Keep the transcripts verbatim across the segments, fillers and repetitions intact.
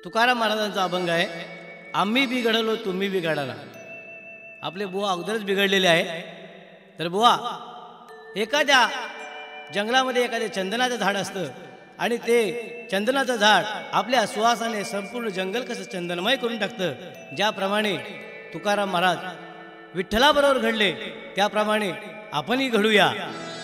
तुकाराम महाराजांचा अभंग आहे, आम्ही बिघडलो तुम्ही बिघडाला. आपले बुवा अगोदरच बिघडलेले आहे. तर बुवा, एखाद्या जंगलामध्ये एखादे चंदनाचं झाड असतं आणि ते चंदनाचं झाड आपल्या सुवासाने संपूर्ण जंगल कसं चंदनमय करून टाकतं, ज्याप्रमाणे तुकाराम महाराज विठ्ठलाबरोबर घडले त्याप्रमाणे आपणही घडूया.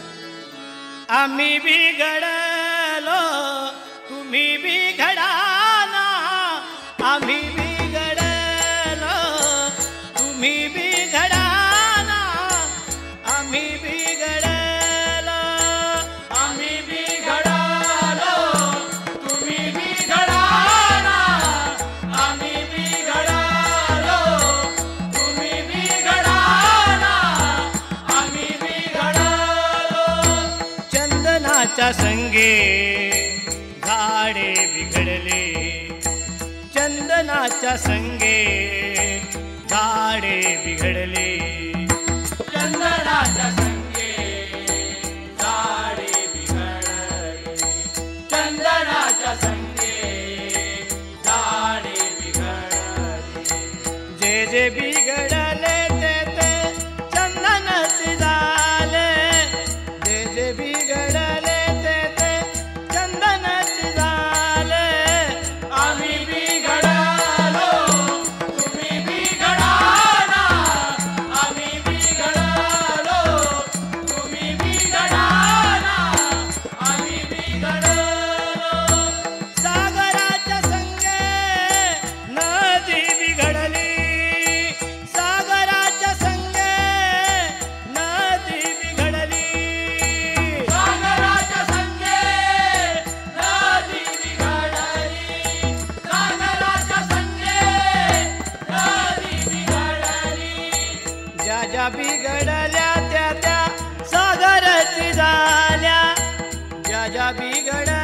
आम्ही बिघडलो तुम्ही बिघडाना, आम्ही बिघडलो तुम्ही बिघडाना, आम्ही बिघडलो आम्ही बिघडलो तुम्ही बिघडाना, आम्ही बिघडलो तुम्ही बिघडाना, आम्ही बिघडलो. चंदनाच्या संगे झाडे बिघडले, चंदनाच्या संगे झाडे बिघडले, चंदनाच्या संगे झाडे बिघडले, चंदनाच्या संगे झाडे बिघडले. जे जे बिघडले ते ते चंदनाचे झाले, जे जे बिघडले ते ते चंदनाचे झाले. आम्ही बिघडलो तुम्ही बिघडाना, आम्ही बिघडलो तुम्ही बिघडाना, आम्ही बिघडलो. सागराच्या संगे नदी बिघडली, सागराच्या संगे नदी बिघडली, सागराच्या संगे नदी बिघडली, सागराच्या संगे नदी बिघडली. ज्या ज्या बिघडल्या त्या त्या सागराची झाल्या, ज्या ज्या बिघडल्या